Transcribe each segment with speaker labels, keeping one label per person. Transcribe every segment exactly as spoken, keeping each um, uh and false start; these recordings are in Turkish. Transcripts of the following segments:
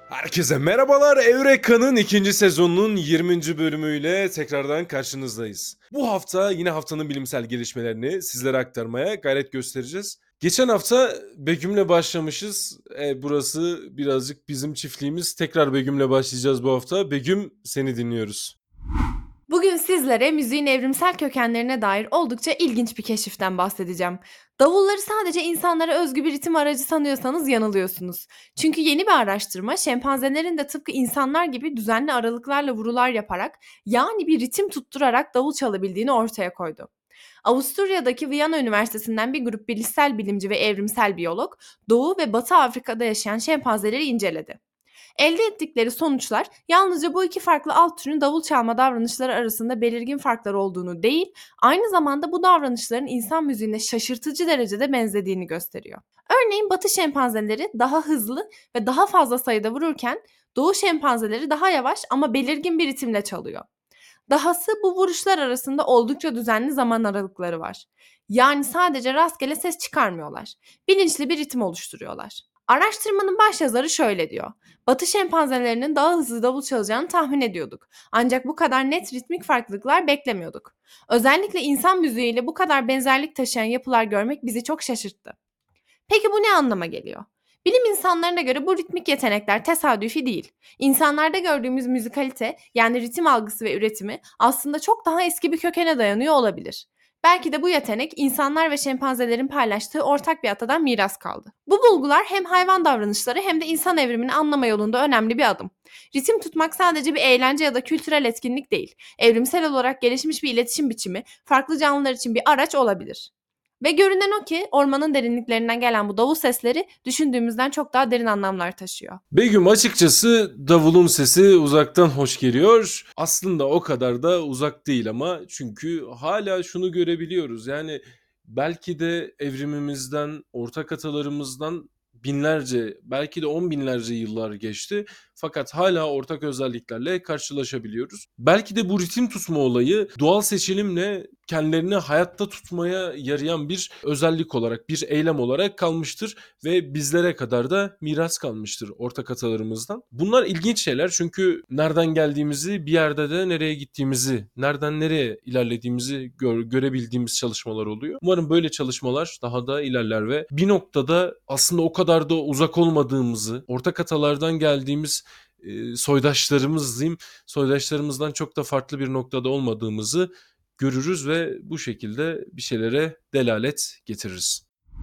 Speaker 1: Herkese merhabalar. Evreka'nın ikinci sezonunun yirminci bölümüyle tekrardan karşınızdayız. Bu hafta yine haftanın bilimsel gelişmelerini sizlere aktarmaya gayret göstereceğiz. Geçen hafta Begüm'le başlamışız. E, burası birazcık bizim çiftliğimiz. Tekrar Begüm'le başlayacağız bu hafta. Begüm, seni dinliyoruz.
Speaker 2: Bugün sizlere müziğin evrimsel kökenlerine dair oldukça ilginç bir keşiften bahsedeceğim. Davulları sadece insanlara özgü bir ritim aracı sanıyorsanız yanılıyorsunuz. Çünkü yeni bir araştırma şempanzelerin de tıpkı insanlar gibi düzenli aralıklarla vurular yaparak, yani bir ritim tutturarak davul çalabildiğini ortaya koydu. Avusturya'daki Viyana Üniversitesi'nden bir grup bilişsel bilimci ve evrimsel biyolog, Doğu ve Batı Afrika'da yaşayan şempanzeleri inceledi. Elde ettikleri sonuçlar yalnızca bu iki farklı alt türün davul çalma davranışları arasında belirgin farklar olduğunu değil, aynı zamanda bu davranışların insan müziğine şaşırtıcı derecede benzediğini gösteriyor. Örneğin Batı şempanzeleri daha hızlı ve daha fazla sayıda vururken Doğu şempanzeleri daha yavaş ama belirgin bir ritimle çalıyor. Dahası bu vuruşlar arasında oldukça düzenli zaman aralıkları var. Yani sadece rastgele ses çıkarmıyorlar. Bilinçli bir ritim oluşturuyorlar. Araştırmanın başyazarı şöyle diyor. Batı şempanzelerinin daha hızlı davul çalacağını tahmin ediyorduk. Ancak bu kadar net ritmik farklılıklar beklemiyorduk. Özellikle insan müziğiyle bu kadar benzerlik taşıyan yapılar görmek bizi çok şaşırttı. Peki bu ne anlama geliyor? Bilim insanlarına göre bu ritmik yetenekler tesadüfi değil. İnsanlarda gördüğümüz müzikalite, yani ritim algısı ve üretimi aslında çok daha eski bir kökene dayanıyor olabilir. Belki de bu yetenek insanlar ve şempanzelerin paylaştığı ortak bir atadan miras kaldı. Bu bulgular hem hayvan davranışları hem de insan evrimini anlama yolunda önemli bir adım. Ritim tutmak sadece bir eğlence ya da kültürel etkinlik değil. Evrimsel olarak gelişmiş bir iletişim biçimi, farklı canlılar için bir araç olabilir. Ve görünen o ki ormanın derinliklerinden gelen bu davul sesleri düşündüğümüzden çok daha derin anlamlar taşıyor.
Speaker 1: Begüm, açıkçası davulun sesi uzaktan hoş geliyor. Aslında o kadar da uzak değil ama çünkü hala şunu görebiliyoruz. Yani belki de evrimimizden, ortak atalarımızdan binlerce, belki de on binlerce yıllar geçti. Fakat hala ortak özelliklerle karşılaşabiliyoruz. Belki de bu ritim tutma olayı doğal seçilimle kendilerini hayatta tutmaya yarayan bir özellik olarak, bir eylem olarak kalmıştır ve bizlere kadar da miras kalmıştır ortak atalarımızdan. Bunlar ilginç şeyler çünkü nereden geldiğimizi, bir yerde de nereye gittiğimizi, nereden nereye ilerlediğimizi gör, görebildiğimiz çalışmalar oluyor. Umarım böyle çalışmalar daha da ilerler ve bir noktada aslında o kadar da uzak olmadığımızı, ortak atalardan geldiğimiz e, soydaşlarımız diyeyim, soydaşlarımızdan çok da farklı bir noktada olmadığımızı görürüz ve bu şekilde bir şeylere delalet getiririz.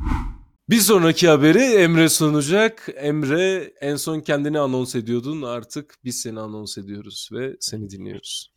Speaker 1: Bir sonraki haberi Emre sunacak. Emre, en son kendini anons ediyordun. Artık biz seni anons ediyoruz ve seni dinliyoruz.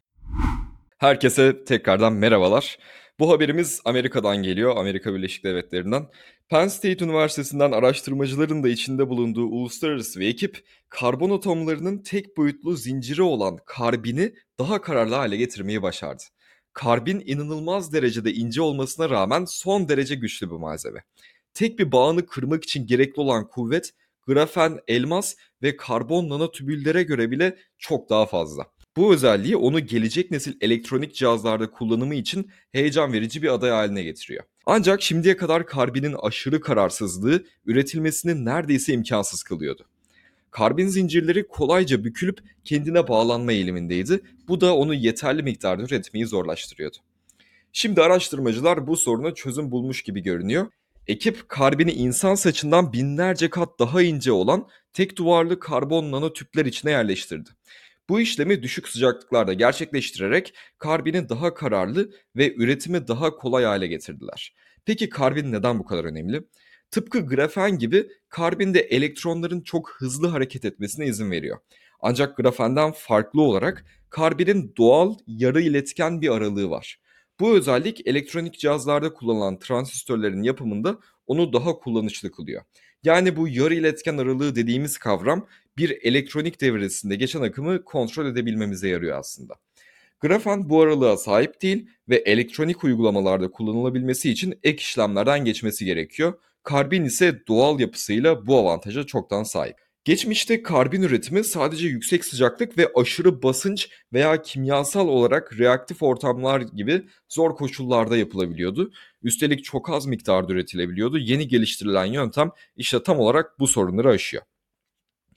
Speaker 3: Herkese tekrardan merhabalar. Bu haberimiz Amerika'dan geliyor, Amerika Birleşik Devletleri'nden. Penn State Üniversitesi'nden araştırmacıların da içinde bulunduğu uluslararası bir ekip, karbon atomlarının tek boyutlu zinciri olan karbini daha kararlı hale getirmeyi başardı. Karbin inanılmaz derecede ince olmasına rağmen son derece güçlü bir malzeme. Tek bir bağını kırmak için gerekli olan kuvvet, grafen, elmas ve karbon nanotübüllere göre bile çok daha fazla. Bu özelliği onu gelecek nesil elektronik cihazlarda kullanımı için heyecan verici bir aday haline getiriyor. Ancak şimdiye kadar karbinin aşırı kararsızlığı üretilmesini neredeyse imkansız kılıyordu. Karbin zincirleri kolayca bükülüp kendine bağlanma eğilimindeydi. Bu da onu yeterli miktarda üretmeyi zorlaştırıyordu. Şimdi araştırmacılar bu soruna çözüm bulmuş gibi görünüyor. Ekip karbini insan saçından binlerce kat daha ince olan tek duvarlı karbon nanotüpler içine yerleştirdi. Bu işlemi düşük sıcaklıklarda gerçekleştirerek karbini daha kararlı ve üretimi daha kolay hale getirdiler. Peki karbin neden bu kadar önemli? Tıpkı grafen gibi karbin de elektronların çok hızlı hareket etmesine izin veriyor. Ancak grafenden farklı olarak karbinin doğal yarı iletken bir aralığı var. Bu özellik elektronik cihazlarda kullanılan transistörlerin yapımında onu daha kullanışlı kılıyor. Yani bu yarı iletken aralığı dediğimiz kavram bir elektronik devresinde geçen akımı kontrol edebilmemize yarıyor aslında. Grafen bu aralığa sahip değil ve elektronik uygulamalarda kullanılabilmesi için ek işlemlerden geçmesi gerekiyor. Karbin ise doğal yapısıyla bu avantaja çoktan sahip. Geçmişte karbin üretimi sadece yüksek sıcaklık ve aşırı basınç veya kimyasal olarak reaktif ortamlar gibi zor koşullarda yapılabiliyordu. Üstelik çok az miktarda üretilebiliyordu. Yeni geliştirilen yöntem işte tam olarak bu sorunları aşıyor.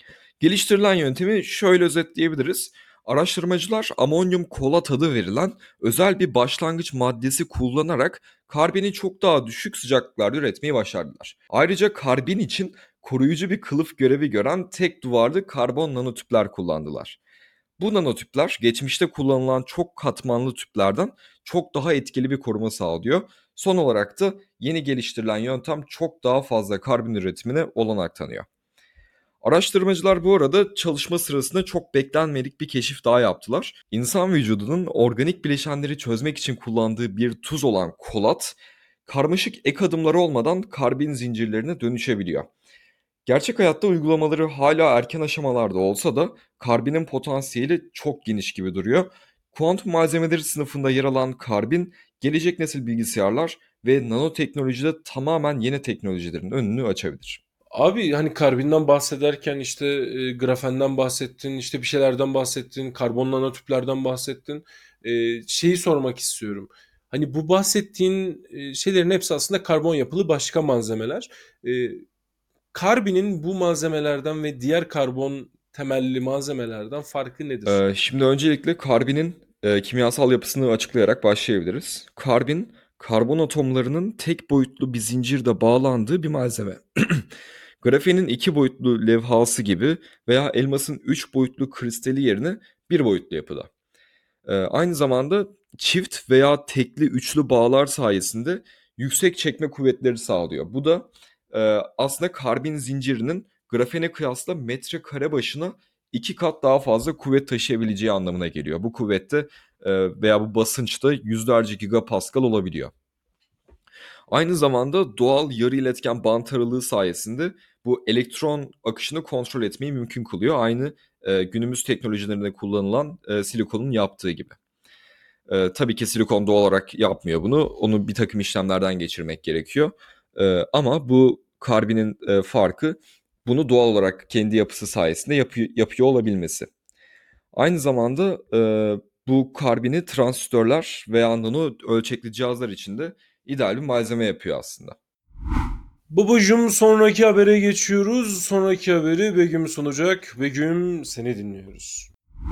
Speaker 3: Geliştirilen yöntemi şöyle özetleyebiliriz. Araştırmacılar amonyum kolat adı verilen özel bir başlangıç maddesi kullanarak karbeni çok daha düşük sıcaklıklarda üretmeyi başardılar. Ayrıca karbon için koruyucu bir kılıf görevi gören tek duvarlı karbon nanotüpler kullandılar. Bu nanotüpler geçmişte kullanılan çok katmanlı tüplerden çok daha etkili bir koruma sağlıyor. Son olarak da yeni geliştirilen yöntem çok daha fazla karbon üretimine olanak tanıyor. Araştırmacılar bu arada çalışma sırasında çok beklenmedik bir keşif daha yaptılar. İnsan vücudunun organik bileşenleri çözmek için kullandığı bir tuz olan kolat, karmaşık ek adımları olmadan karbon zincirlerine dönüşebiliyor. Gerçek hayatta uygulamaları hala erken aşamalarda olsa da karbinin potansiyeli çok geniş gibi duruyor. Kuantum malzemeleri sınıfında yer alan karbin, gelecek nesil bilgisayarlar ve nanoteknolojide tamamen yeni teknolojilerin önünü açabilir.
Speaker 1: Abi hani karbondan bahsederken işte e, grafenden bahsettin, işte bir şeylerden bahsettin, karbon nanotüplerden bahsettin. E, şeyi sormak istiyorum. Hani bu bahsettiğin e, şeylerin hepsi aslında karbon yapılı başka malzemeler. E, Karbinin bu malzemelerden ve diğer karbon temelli malzemelerden farkı nedir?
Speaker 3: Ee, şimdi öncelikle karbinin e, kimyasal yapısını açıklayarak başlayabiliriz. Karbin, karbon atomlarının tek boyutlu bir zincirde bağlandığı bir malzeme. Grafenin iki boyutlu levhası gibi veya elmasın üç boyutlu kristali yerine bir boyutlu yapıda. Ee, aynı zamanda çift veya tekli üçlü bağlar sayesinde yüksek çekme kuvvetleri sağlıyor. Bu da e, aslında karbon zincirinin grafene kıyasla metrekare başına iki kat daha fazla kuvvet taşıyabileceği anlamına geliyor. Bu kuvvette e, veya bu basınçta yüzlerce gigapascal olabiliyor. Aynı zamanda doğal yarı iletken bant aralığı sayesinde bu elektron akışını kontrol etmeyi mümkün kılıyor. Aynı e, günümüz teknolojilerinde kullanılan e, silikonun yaptığı gibi. E, tabii ki silikon doğal olarak yapmıyor bunu. Onu bir takım işlemlerden geçirmek gerekiyor. E, ama bu karbinin e, farkı bunu doğal olarak kendi yapısı sayesinde yapıyor, yapıyor olabilmesi. Aynı zamanda e, bu karbini transistörler veya nano ölçekli cihazlar için de ideal bir malzeme yapıyor aslında.
Speaker 1: Babacım sonraki habere geçiyoruz. Sonraki haberi Begüm sunacak. Begüm seni dinliyoruz.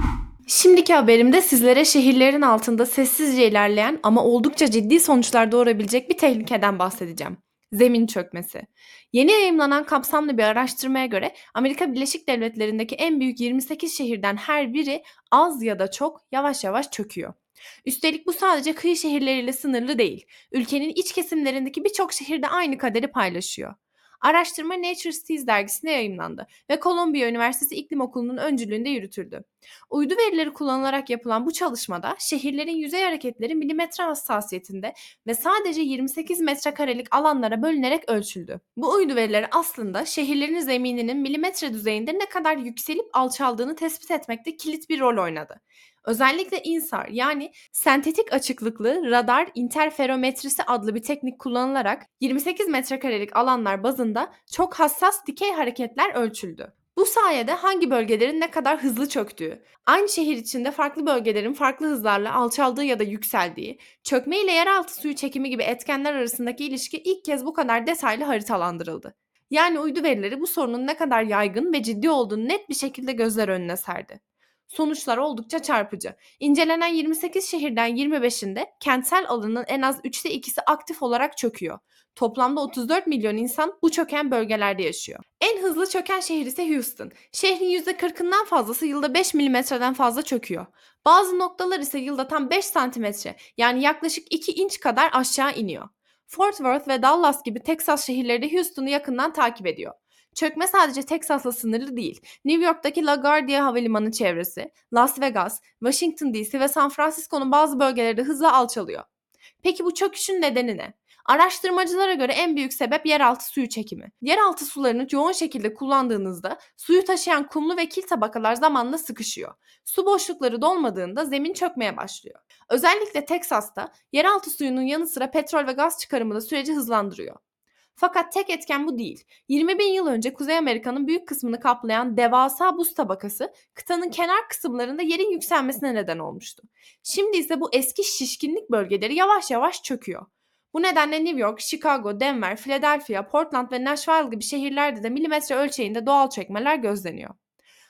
Speaker 2: Şimdiki haberimde sizlere şehirlerin altında sessizce ilerleyen ama oldukça ciddi sonuçlar doğurabilecek bir tehlikeden bahsedeceğim. Zemin çökmesi. Yeni yayımlanan kapsamlı bir araştırmaya göre Amerika Birleşik Devletleri'ndeki en büyük yirmi sekiz şehirden her biri az ya da çok yavaş yavaş çöküyor. Üstelik bu sadece kıyı şehirleriyle sınırlı değil. Ülkenin iç kesimlerindeki birçok şehirde aynı kaderi paylaşıyor. Araştırma Nature Studies dergisinde yayımlandı ve Columbia Üniversitesi İklim Okulu'nun öncülüğünde yürütüldü. Uydu verileri kullanılarak yapılan bu çalışmada şehirlerin yüzey hareketleri milimetre hassasiyetinde ve sadece yirmi sekiz metrekarelik alanlara bölünerek ölçüldü. Bu uydu verileri aslında şehirlerin zemininin milimetre düzeyinde ne kadar yükselip alçaldığını tespit etmekte kilit bir rol oynadı. Özellikle INSAR yani sentetik açıklıklı radar interferometrisi adlı bir teknik kullanılarak yirmi sekiz metrekarelik alanlar bazında çok hassas dikey hareketler ölçüldü. Bu sayede hangi bölgelerin ne kadar hızlı çöktüğü, aynı şehir içinde farklı bölgelerin farklı hızlarla alçaldığı ya da yükseldiği, çökme ile yeraltı suyu çekimi gibi etkenler arasındaki ilişki ilk kez bu kadar detaylı haritalandırıldı. Yani uydu verileri bu sorunun ne kadar yaygın ve ciddi olduğunu net bir şekilde gözler önüne serdi. Sonuçlar oldukça çarpıcı. İncelenen yirmi sekiz şehirden yirmi beşinde kentsel alanın en az üçte ikisi aktif olarak çöküyor. Toplamda otuz dört milyon insan bu çöken bölgelerde yaşıyor. En hızlı çöken şehir ise Houston. Şehrin yüzde kırkından fazlası yılda beş milimetreden fazla çöküyor. Bazı noktalar ise yılda tam beş santimetre yani yaklaşık iki inç kadar aşağı iniyor. Fort Worth ve Dallas gibi Texas şehirleri de Houston'u yakından takip ediyor. Çökme sadece Texas'la sınırlı değil. New York'taki LaGuardia Havalimanı çevresi, Las Vegas, Washington D C ve San Francisco'nun bazı bölgeleri de hızla alçalıyor. Peki bu çöküşün nedeni ne? Araştırmacılara göre en büyük sebep yeraltı suyu çekimi. Yeraltı sularını yoğun şekilde kullandığınızda suyu taşıyan kumlu ve kil tabakalar zamanla sıkışıyor. Su boşlukları dolmadığında zemin çökmeye başlıyor. Özellikle Teksas'ta yeraltı suyunun yanı sıra petrol ve gaz çıkarımı da süreci hızlandırıyor. Fakat tek etken bu değil. yirmi bin yıl önce Kuzey Amerika'nın büyük kısmını kaplayan devasa buz tabakası kıtanın kenar kısımlarında yerin yükselmesine neden olmuştu. Şimdi ise bu eski şişkinlik bölgeleri yavaş yavaş çöküyor. Bu nedenle New York, Chicago, Denver, Philadelphia, Portland ve Nashville gibi şehirlerde de milimetre ölçeğinde doğal çökmeler gözleniyor.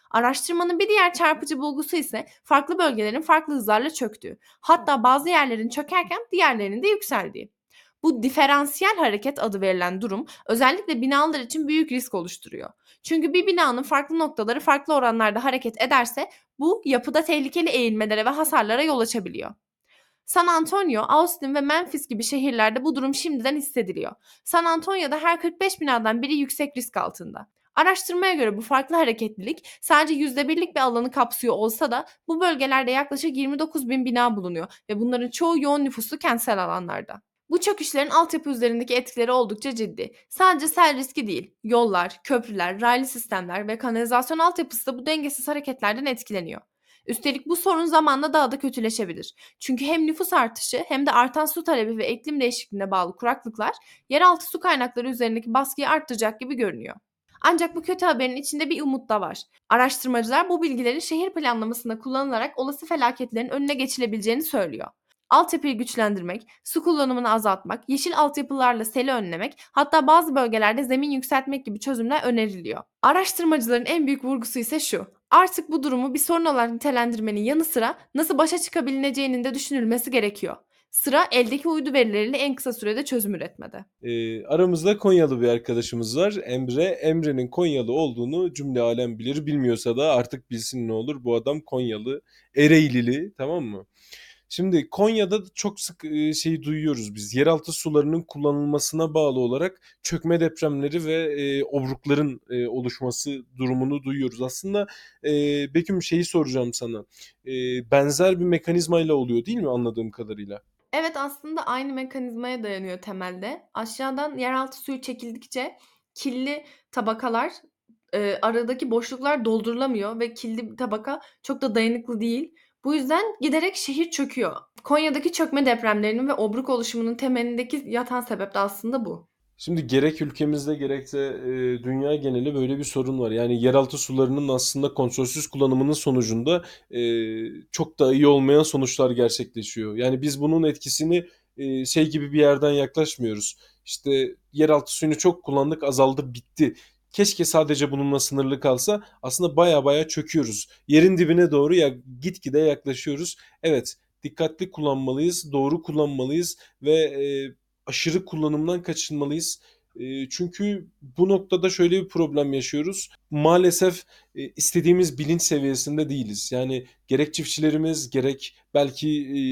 Speaker 2: Araştırmanın bir diğer çarpıcı bulgusu ise farklı bölgelerin farklı hızlarla çöktüğü. Hatta bazı yerlerin çökerken diğerlerinin de yükseldiği. Bu diferansiyel hareket adı verilen durum özellikle binalar için büyük risk oluşturuyor. Çünkü bir binanın farklı noktaları farklı oranlarda hareket ederse bu yapıda tehlikeli eğilmelere ve hasarlara yol açabiliyor. San Antonio, Austin ve Memphis gibi şehirlerde bu durum şimdiden hissediliyor. San Antonio'da her kırk beş binadan biri yüksek risk altında. Araştırmaya göre bu farklı hareketlilik sadece yüzde birlik bir alanı kapsıyor olsa da bu bölgelerde yaklaşık yirmi dokuz bin bina bulunuyor ve bunların çoğu yoğun nüfuslu kentsel alanlarda. Bu çöküşlerin altyapı üzerindeki etkileri oldukça ciddi. Sadece sel riski değil, yollar, köprüler, raylı sistemler ve kanalizasyon altyapısı da bu dengesiz hareketlerden etkileniyor. Üstelik bu sorun zamanla daha da kötüleşebilir. Çünkü hem nüfus artışı hem de artan su talebi ve iklim değişikliğine bağlı kuraklıklar yeraltı su kaynakları üzerindeki baskıyı arttıracak gibi görünüyor. Ancak bu kötü haberin içinde bir umut da var. Araştırmacılar bu bilgilerin şehir planlamasında kullanılarak olası felaketlerin önüne geçilebileceğini söylüyor. Altyapıyı güçlendirmek, su kullanımını azaltmak, yeşil altyapılarla seli önlemek, hatta bazı bölgelerde zemin yükseltmek gibi çözümler öneriliyor. Araştırmacıların en büyük vurgusu ise şu: artık bu durumu bir sorun olarak nitelendirmenin yanı sıra nasıl başa çıkabileceğinin de düşünülmesi gerekiyor. Sıra eldeki uydu verileriyle en kısa sürede çözüm üretmede.
Speaker 1: Ee, aramızda Konyalı bir arkadaşımız var, Emre. Emre'nin Konyalı olduğunu cümle alem bilir. Bilmiyorsa da artık bilsin ne olur. Bu adam Konyalı, Ereğlili, tamam mı? Şimdi Konya'da çok sık e, şeyi duyuyoruz biz. Yeraltı sularının kullanılmasına bağlı olarak çökme depremleri ve e, obrukların e, oluşması durumunu duyuyoruz. Aslında e, Beküm şeyi soracağım sana. E, benzer bir mekanizmayla oluyor değil mi anladığım kadarıyla?
Speaker 2: Evet, aslında aynı mekanizmaya dayanıyor temelde. Aşağıdan yeraltı suyu çekildikçe kirli tabakalar, e, aradaki boşluklar doldurulamıyor ve kirli bir tabaka çok da dayanıklı değil. Bu yüzden giderek şehir çöküyor. Konya'daki çökme depremlerinin ve obruk oluşumunun temelindeki yatan sebep de aslında bu.
Speaker 1: Şimdi gerek ülkemizde gerek de e, dünya geneli böyle bir sorun var. Yani yeraltı sularının aslında kontrolsüz kullanımının sonucunda e, çok da iyi olmayan sonuçlar gerçekleşiyor. Yani biz bunun etkisini e, şey gibi bir yerden yaklaşmıyoruz. İşte yeraltı suyunu çok kullandık, azaldı, bitti. Keşke sadece bununla sınırlı kalsa. Aslında baya baya çöküyoruz. Yerin dibine doğru ya gitgide yaklaşıyoruz. Evet, dikkatli kullanmalıyız, doğru kullanmalıyız ve e, aşırı kullanımdan kaçınmalıyız. E, çünkü bu noktada şöyle bir problem yaşıyoruz. Maalesef e, istediğimiz bilinç seviyesinde değiliz. Yani gerek çiftçilerimiz gerek belki e,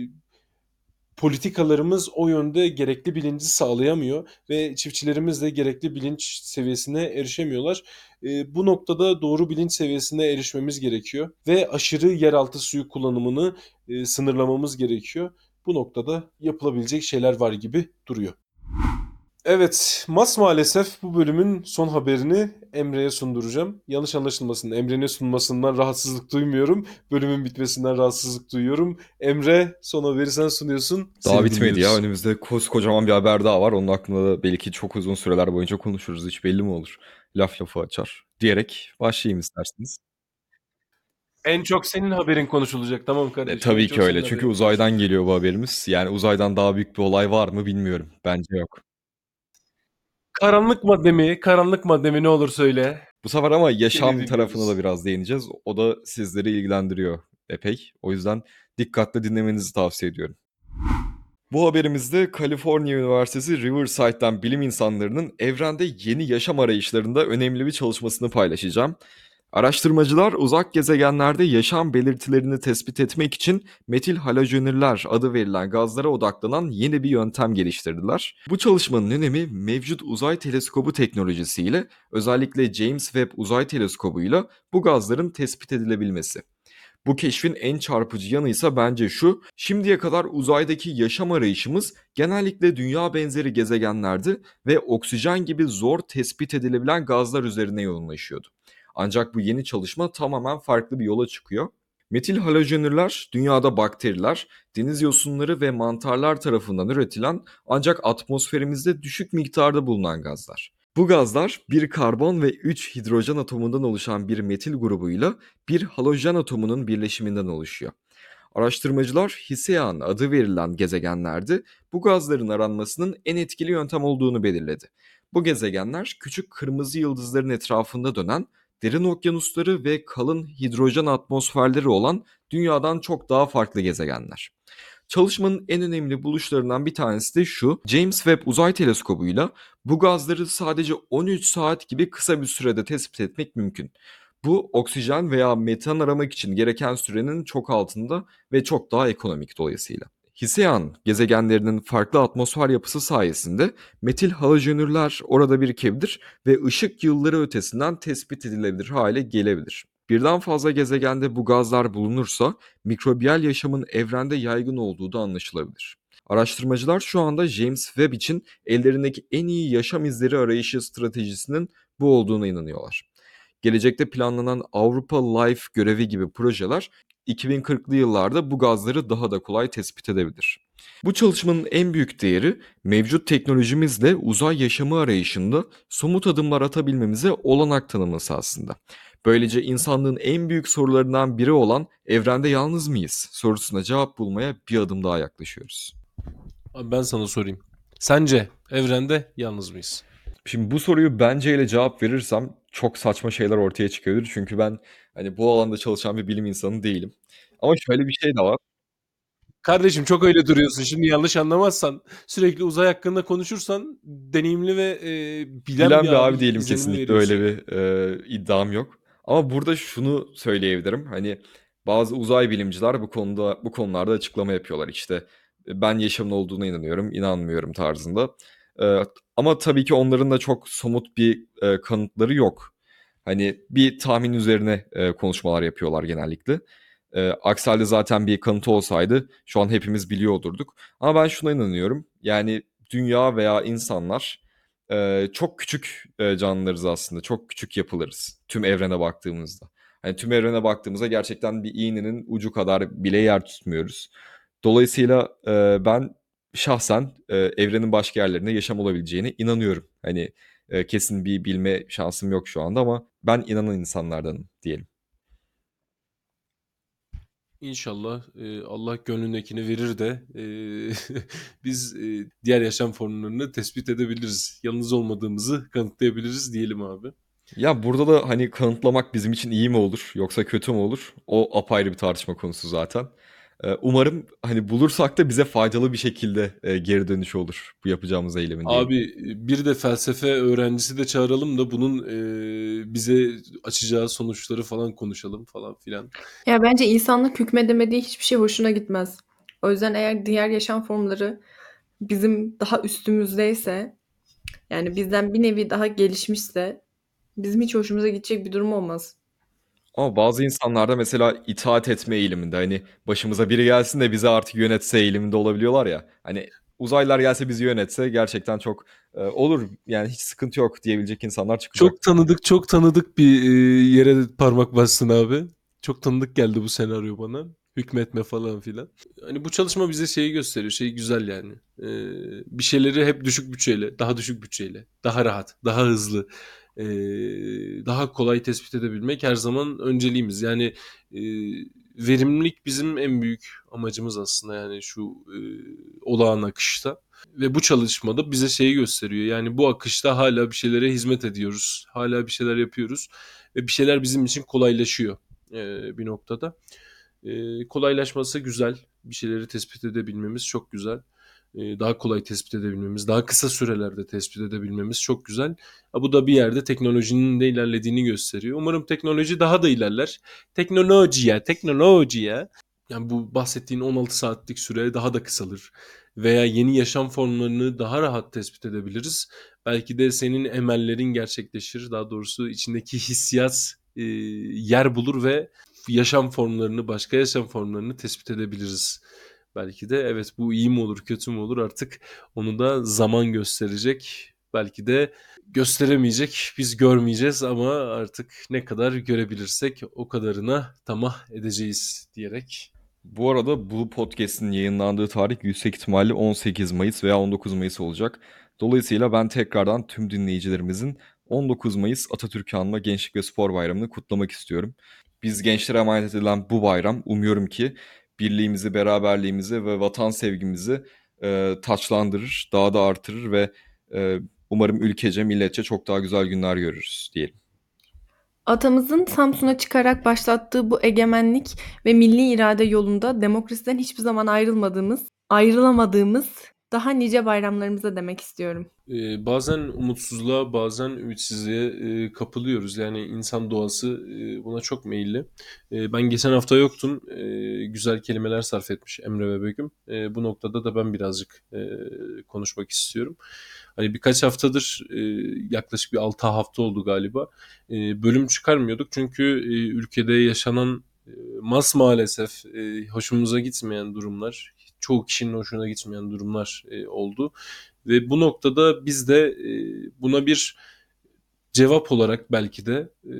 Speaker 1: politikalarımız o yönde gerekli bilinci sağlayamıyor ve çiftçilerimiz de gerekli bilinç seviyesine erişemiyorlar. E, bu noktada doğru bilinç seviyesine erişmemiz gerekiyor ve aşırı yeraltı suyu kullanımını e, sınırlamamız gerekiyor. Bu noktada yapılabilecek şeyler var gibi duruyor. Evet, Mas maalesef bu bölümün son haberini Emre'ye sunduracağım. Yanlış anlaşılmasın, Emre'nin sunmasından rahatsızlık duymuyorum. Bölümün bitmesinden rahatsızlık duyuyorum. Emre, son haberi sen sunuyorsun.
Speaker 3: Daha
Speaker 1: Seni
Speaker 3: bitmedi ya.
Speaker 1: dinliyoruz.
Speaker 3: Önümüzde koskocaman bir haber daha var. Onun hakkında da belki çok uzun süreler boyunca konuşuruz. Hiç belli mi olur? Laf lafı açar diyerek başlayayım isterseniz.
Speaker 1: En çok senin haberin konuşulacak, tamam
Speaker 3: E,
Speaker 1: kardeşim. En
Speaker 3: tabii ki
Speaker 1: çok senin
Speaker 3: öyle. Çünkü
Speaker 1: haberin
Speaker 3: uzaydan
Speaker 1: konuşulacak.
Speaker 3: geliyor bu haberimiz. Yani uzaydan daha büyük bir olay var mı bilmiyorum. Bence yok.
Speaker 1: Karanlık madde mi? Karanlık madde mi? Ne olur söyle.
Speaker 3: Bu sefer ama
Speaker 1: Seni
Speaker 3: yaşam tarafına da
Speaker 1: dinliyoruz.
Speaker 3: biraz değineceğiz. O da sizleri ilgilendiriyor epey. O yüzden dikkatle dinlemenizi tavsiye ediyorum. Bu haberimizde Kaliforniya Üniversitesi Riverside'den bilim insanlarının evrende yeni yaşam arayışlarında önemli bir çalışmasını paylaşacağım. Araştırmacılar uzak gezegenlerde yaşam belirtilerini tespit etmek için metil halojenürler adı verilen gazlara odaklanan yeni bir yöntem geliştirdiler. Bu çalışmanın önemi mevcut uzay teleskobu teknolojisiyle, özellikle James Webb Uzay Teleskobu'yla bu gazların tespit edilebilmesi. Bu keşfin en çarpıcı yanı ise bence şu: şimdiye kadar uzaydaki yaşam arayışımız genellikle dünya benzeri gezegenlerde ve oksijen gibi zor tespit edilebilen gazlar üzerine yoğunlaşıyordu. Ancak bu yeni çalışma tamamen farklı bir yola çıkıyor. Metil halojenürler dünyada bakteriler, deniz yosunları ve mantarlar tarafından üretilen ancak atmosferimizde düşük miktarda bulunan gazlar. Bu gazlar bir karbon ve üç hidrojen atomundan oluşan bir metil grubuyla bir halojen atomunun birleşiminden oluşuyor. Araştırmacılar Hiseyan adı verilen gezegenlerde bu gazların aranmasının en etkili yöntem olduğunu belirledi. Bu gezegenler küçük kırmızı yıldızların etrafında dönen derin okyanusları ve kalın hidrojen atmosferleri olan dünyadan çok daha farklı gezegenler. Çalışmanın en önemli buluşlarından bir tanesi de şu: James Webb Uzay Teleskobu'yla bu gazları sadece on üç saat gibi kısa bir sürede tespit etmek mümkün. Bu, oksijen veya metan aramak için gereken sürenin çok altında ve çok daha ekonomik dolayısıyla. Hiseyan gezegenlerinin farklı atmosfer yapısı sayesinde metil halojenürler orada birikebilir ve ışık yılları ötesinden tespit edilebilir hale gelebilir. Birden fazla gezegende bu gazlar bulunursa mikrobiyal yaşamın evrende yaygın olduğu da anlaşılabilir. Araştırmacılar şu anda James Webb için ellerindeki en iyi yaşam izleri arayışı stratejisinin bu olduğuna inanıyorlar. Gelecekte planlanan Avrupa Life görevi gibi projeler iki bin kırklı yıllarda bu gazları daha da kolay tespit edebilir. Bu çalışmanın en büyük değeri, mevcut teknolojimizle uzay yaşamı arayışında somut adımlar atabilmemize olanak tanıması aslında. Böylece insanlığın en büyük sorularından biri olan "evrende yalnız mıyız?" sorusuna cevap bulmaya bir adım daha yaklaşıyoruz.
Speaker 1: Abi ben sana sorayım. Sence evrende yalnız mıyız?
Speaker 3: Şimdi bu soruyu bence ile cevap verirsem çok saçma şeyler ortaya çıkabilir. Çünkü ben hani bu alanda çalışan bir bilim insanı değilim. Ama şöyle bir şey de var.
Speaker 1: Kardeşim çok öyle duruyorsun. Şimdi yanlış anlamazsan, sürekli uzay hakkında konuşursan deneyimli ve e, bilen
Speaker 3: Bilen
Speaker 1: bir
Speaker 3: bir
Speaker 1: abi
Speaker 3: abi değilim,
Speaker 1: izlenimi
Speaker 3: kesinlikle
Speaker 1: veriyorsun.
Speaker 3: öyle bir e, iddiam yok. Ama burada şunu söyleyebilirim. Hani bazı uzay bilimciler bu konuda bu konularda açıklama yapıyorlar. İşte e, ben yaşamın olduğuna inanıyorum, inanmıyorum tarzında. E, Ama tabii ki onların da çok somut bir e, kanıtları yok. Hani bir tahmin üzerine e, konuşmalar yapıyorlar genellikle. E, aksi halde zaten bir kanıtı olsaydı şu an hepimiz biliyor olurduk. Ama ben şuna inanıyorum. Yani dünya veya insanlar e, çok küçük e, canlılarız aslında. Çok küçük yapılarız tüm evrene baktığımızda. Hani tüm evrene baktığımızda gerçekten bir iğnenin ucu kadar bile yer tutmuyoruz. Dolayısıyla e, ben şahsen e, evrenin başka yerlerinde yaşam olabileceğine inanıyorum. Hani e, kesin bir bilme şansım yok şu anda ama ben inanan insanlardanım diyelim.
Speaker 1: İnşallah e, Allah gönlündekini verir de e, biz e, diğer yaşam formlarını tespit edebiliriz. Yalnız olmadığımızı kanıtlayabiliriz diyelim abi.
Speaker 3: Ya burada da hani kanıtlamak bizim için iyi mi olur yoksa kötü mü olur? O apayrı bir tartışma konusu zaten. Ee, Umarım hani bulursak da bize faydalı bir şekilde e, geri dönüş olur bu yapacağımız eylemin diyelim.
Speaker 1: Abi bir de felsefe öğrencisi de çağıralım da bunun e, bize açacağı sonuçları falan konuşalım falan filan.
Speaker 2: Ya bence insanlık hükmedemediği hiçbir şey hoşuna gitmez. O yüzden eğer diğer yaşam formları bizim daha üstümüzdeyse, yani bizden bir nevi daha gelişmişse bizim hiç hoşumuza gidecek bir durum olmaz.
Speaker 3: Ama bazı insanlar da mesela itaat etme eğiliminde, hani başımıza biri gelsin de bizi artık yönetse eğiliminde olabiliyorlar ya. Hani uzaylılar gelse bizi yönetse gerçekten çok e, olur yani, hiç sıkıntı yok diyebilecek insanlar çıkacak.
Speaker 1: Çok tanıdık, çok tanıdık bir e, yere parmak bastın abi. Çok tanıdık geldi bu senaryo bana. Hükmetme falan filan. Hani bu çalışma bize şeyi gösteriyor. Şey güzel yani. Ee, bir şeyleri hep düşük bütçeyle, daha düşük bütçeyle, daha rahat, daha hızlı, ee, daha kolay tespit edebilmek her zaman önceliğimiz. Yani e, verimlilik bizim en büyük amacımız aslında, yani şu e, olağan akışta. Ve bu çalışmada bize şeyi gösteriyor. Yani bu akışta hala bir şeylere hizmet ediyoruz. Hala bir şeyler yapıyoruz. Ve bir şeyler bizim için kolaylaşıyor e, bir noktada. E, kolaylaşması güzel. Bir şeyleri tespit edebilmemiz çok güzel. E, daha kolay tespit edebilmemiz, daha kısa sürelerde tespit edebilmemiz çok güzel. Ha, bu da bir yerde teknolojinin de ilerlediğini gösteriyor. Umarım teknoloji daha da ilerler. Teknolojiye, teknolojiye. Yani bu bahsettiğin on altı saatlik süre daha da kısalır. Veya yeni yaşam formlarını daha rahat tespit edebiliriz. Belki de senin emellerin gerçekleşir. Daha doğrusu içindeki hissiyat e, yer bulur ve yaşam formlarını, başka yaşam formlarını tespit edebiliriz. Belki de evet, bu iyi mi olur, kötü mü olur, artık onu da zaman gösterecek. Belki de gösteremeyecek, biz görmeyeceğiz ama artık ne kadar görebilirsek o kadarına tamah edeceğiz diyerek.
Speaker 3: Bu arada bu podcast'in yayınlandığı tarih yüksek ihtimalle on sekiz Mayıs veya on dokuz Mayıs olacak. Dolayısıyla ben tekrardan tüm dinleyicilerimizin on dokuz Mayıs Atatürk'ü anma Gençlik ve Spor Bayramı'nı kutlamak istiyorum. Biz gençlere emanet edilen bu bayram umuyorum ki birliğimizi, beraberliğimizi ve vatan sevgimizi e, taçlandırır, daha da artırır ve e, umarım ülkece, milletçe çok daha güzel günler görürüz diyelim.
Speaker 2: Atamızın Samsun'a çıkarak başlattığı bu egemenlik ve milli irade yolunda demokrasiden hiçbir zaman ayrılmadığımız, ayrılamadığımız daha nice bayramlarımıza demek istiyorum.
Speaker 1: Ee, bazen umutsuzluğa, bazen ümitsizliğe e, kapılıyoruz. Yani insan doğası e, buna çok meyilli. E, ben geçen hafta yoktum. E, güzel kelimeler sarf etmiş Emre ve Begüm. E, bu noktada da ben birazcık e, konuşmak istiyorum. Hani birkaç haftadır, e, yaklaşık bir altı hafta oldu galiba. E, bölüm çıkarmıyorduk çünkü e, ülkede yaşanan e, mas maalesef e, hoşumuza gitmeyen durumlar, çoğu kişinin hoşuna gitmeyen durumlar e, oldu. Ve bu noktada biz de e, buna bir cevap olarak belki de e,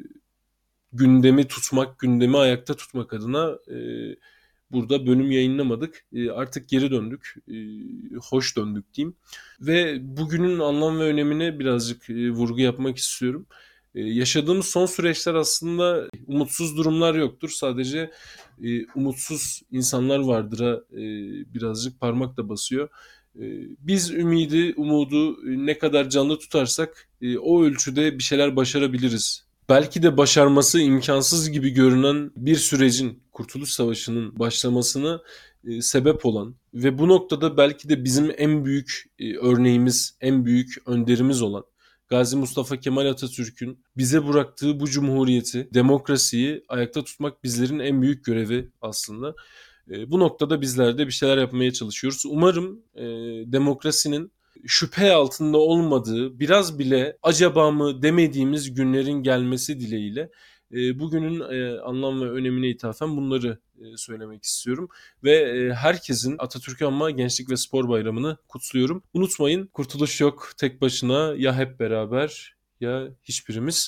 Speaker 1: gündemi tutmak, gündemi ayakta tutmak adına e, burada bölüm yayınlamadık. E, artık geri döndük. E, hoş döndük diyeyim. Ve bugünün anlam ve önemine birazcık e, vurgu yapmak istiyorum. E, yaşadığımız son süreçler aslında umutsuz durumlar yoktur. Sadece e, umutsuz insanlar vardır'a e, birazcık parmakla basıyor. E, biz ümidi, umudu e, ne kadar canlı tutarsak e, o ölçüde bir şeyler başarabiliriz. Belki de başarması imkansız gibi görünen bir sürecin, Kurtuluş Savaşı'nın başlamasına e, sebep olan ve bu noktada belki de bizim en büyük e, örneğimiz, en büyük önderimiz olan Gazi Mustafa Kemal Atatürk'ün bize bıraktığı bu cumhuriyeti, demokrasiyi ayakta tutmak bizlerin en büyük görevi aslında. E, bu noktada bizler de bir şeyler yapmaya çalışıyoruz. Umarım e, demokrasinin şüphe altında olmadığı, biraz bile acaba mı demediğimiz günlerin gelmesi dileğiyle e, bugünün e, anlam ve önemine ithafen bunları e, söylemek istiyorum. Ve e, herkesin Atatürk'ü Anma Gençlik ve Spor Bayramı'nı kutluyorum. Unutmayın, kurtuluş yok tek başına, ya hep beraber ya hiçbirimiz.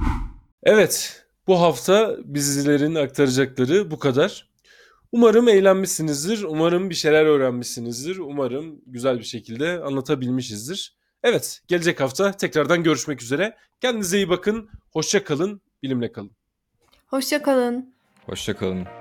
Speaker 1: Evet, bu hafta bizlerin aktaracakları bu kadar. Umarım eğlenmişsinizdir. Umarım bir şeyler öğrenmişsinizdir. Umarım güzel bir şekilde anlatabilmişizdir. Evet, gelecek hafta tekrardan görüşmek üzere. Kendinize iyi bakın. Hoşça kalın. Bilimle kalın.
Speaker 2: Hoşça kalın.
Speaker 3: Hoşça kalın.